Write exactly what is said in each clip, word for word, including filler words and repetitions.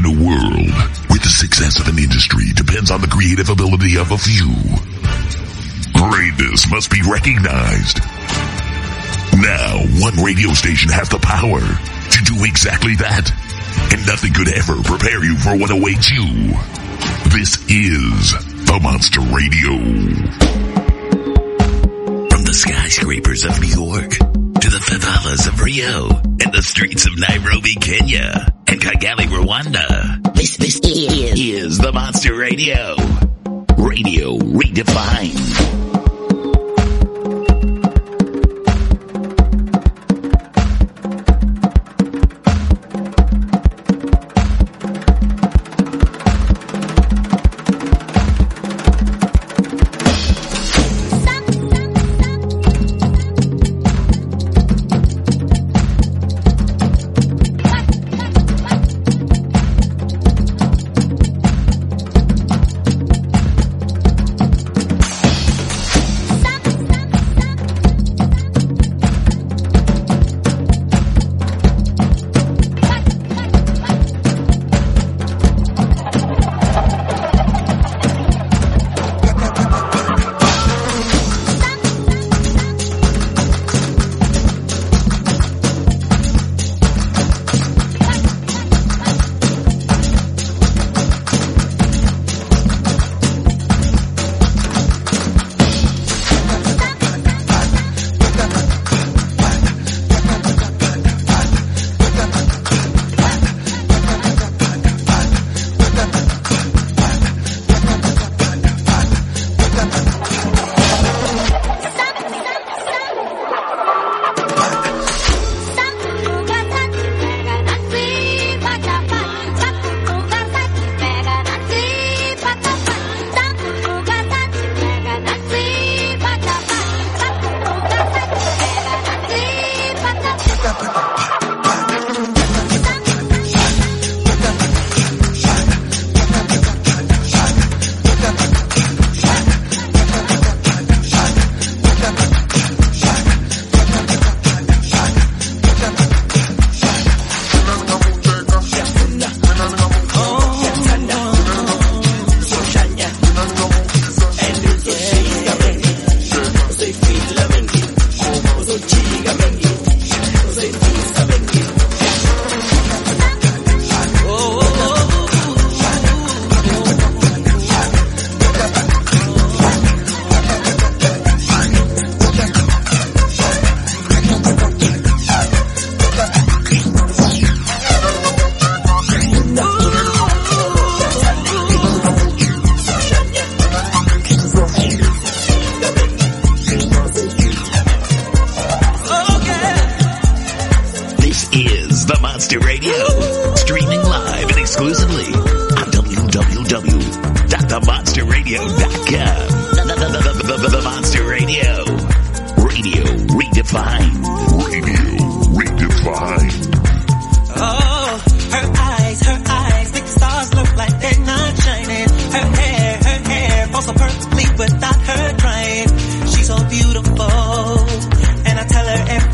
In a world where the success of an industry depends on the creative ability of a few, greatness must be recognized. Now, one radio station has the power to do exactly that, and nothing could ever prepare you for what awaits you. This is The Monster Radio. From the skyscrapers of New York to the favelas of Rio and the streets of Nairobi, Kenya and Kigali, Rwanda, this, this is, is The Monster Radio. Radio redefined.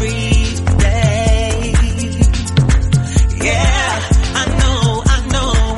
Yeah, I know, I know.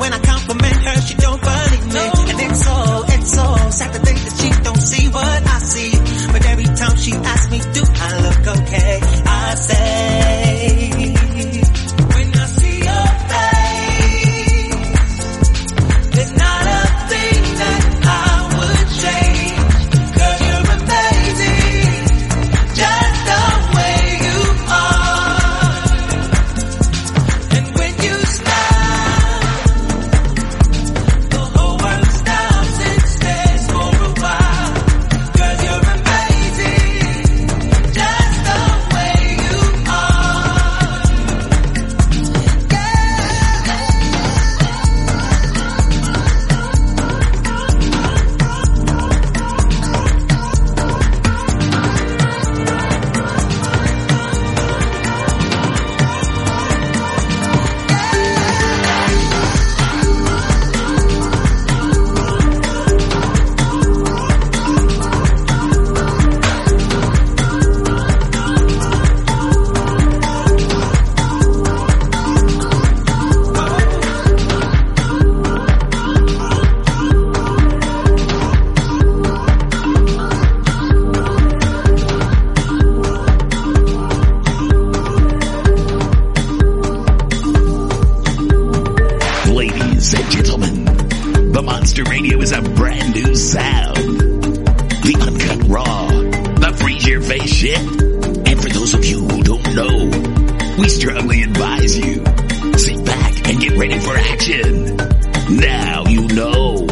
Monster Radio is a brand new sound. The uncut raw, the freeze your face shit. And for those of you who don't know, we strongly advise you, sit back and get ready for action. Now you know.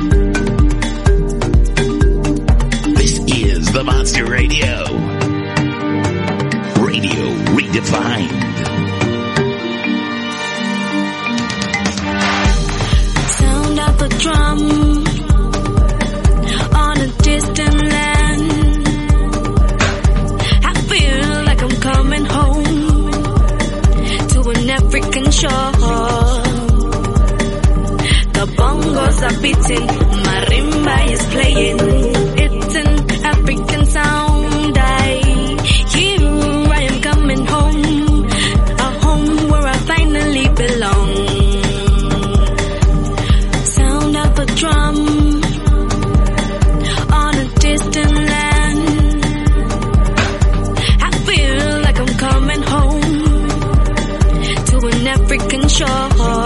This is the Monster Radio. Radio redefined. Sound of a drum on a distant land. I feel like I'm coming home to an African shore. The bongos are beating, marimba is playing. It's an African sound. I hear I am coming home, a home where I finally belong. Sound of a drum on a distant land. I feel like I'm coming home to an African shore.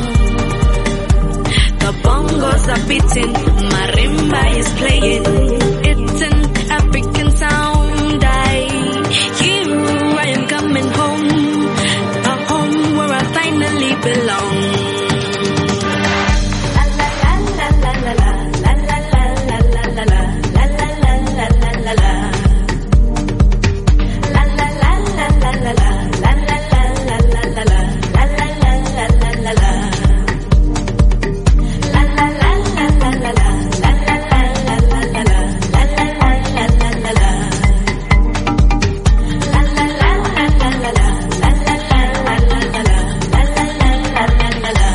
The bongos are beating, marimba is playing. It's an African sound. I hear I am coming home, a home where I finally belong. La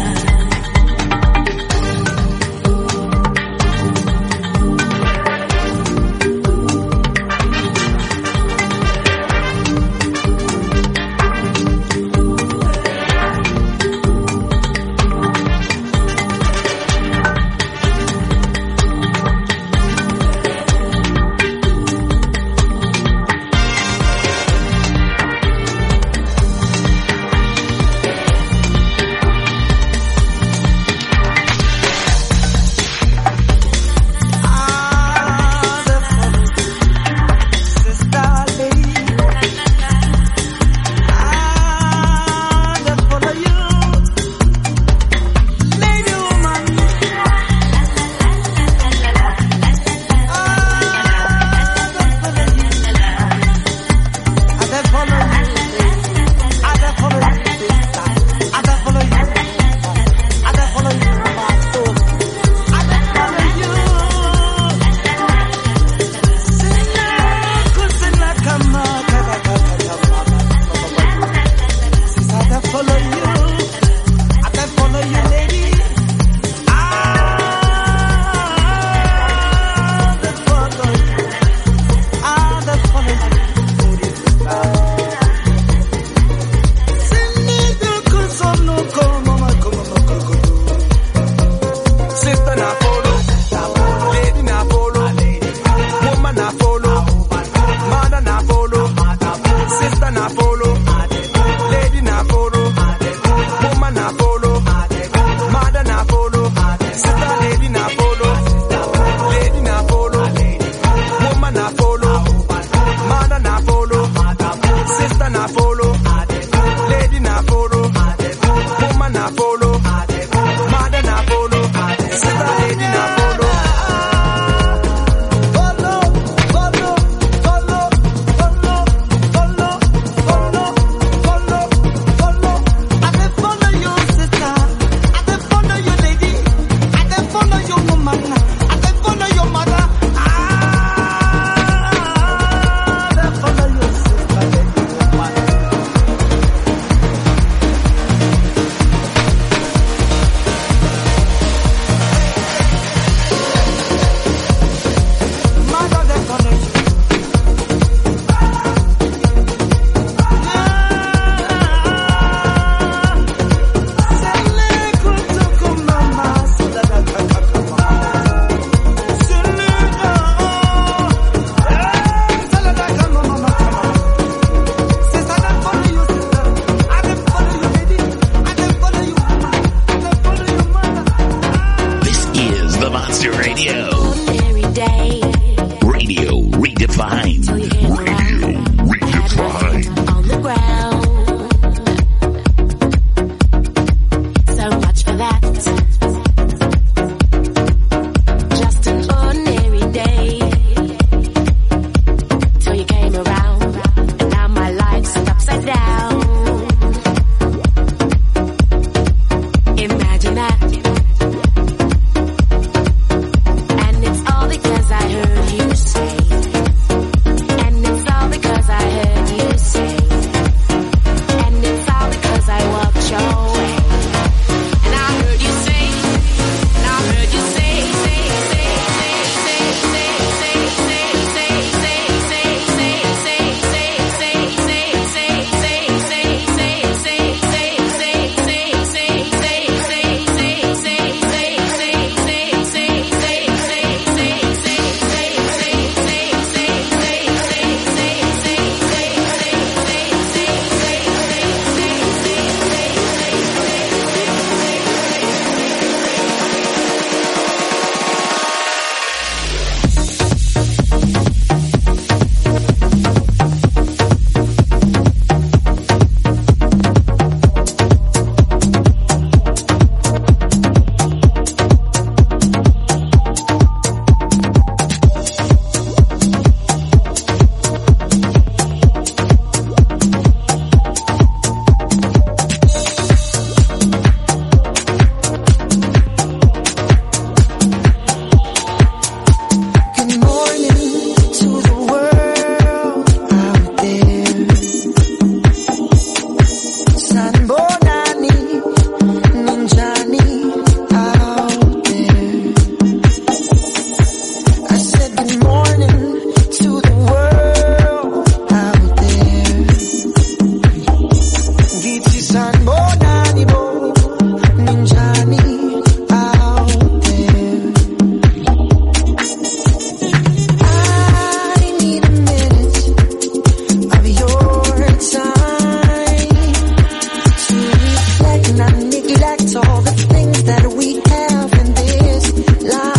elect all the things that we have in this life.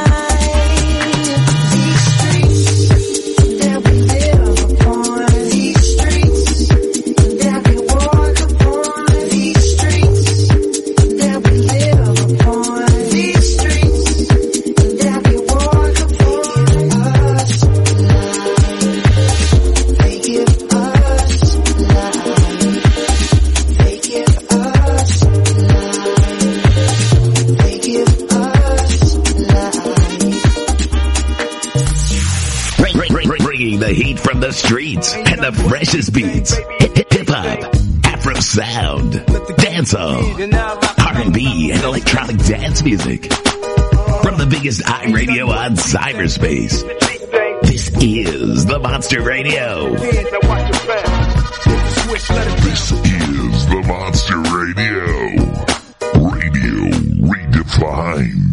These streets that we live upon, these streets that we walk upon, these streets that we live upon, these streets that we walk upon. Us life, they give us life, they give us life, they give us life. Bring, bring, bring, bringing the heat from the streets and the freshest beats. Hip hop, Afro sound, dancehall, R and B, and electronic dance music. From the biggest iRadio on cyberspace. This is the Monster Radio. This is the Monster Radio. Radio redefined.